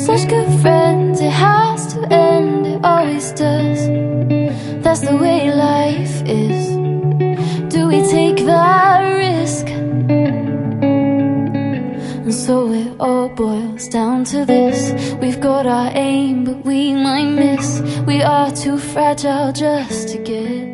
such good friends, it has to end, it always does. That's the way life is. Do we take that risk? And so it all boils down to this: we've got our aim, but we might miss. We are too fragile just to get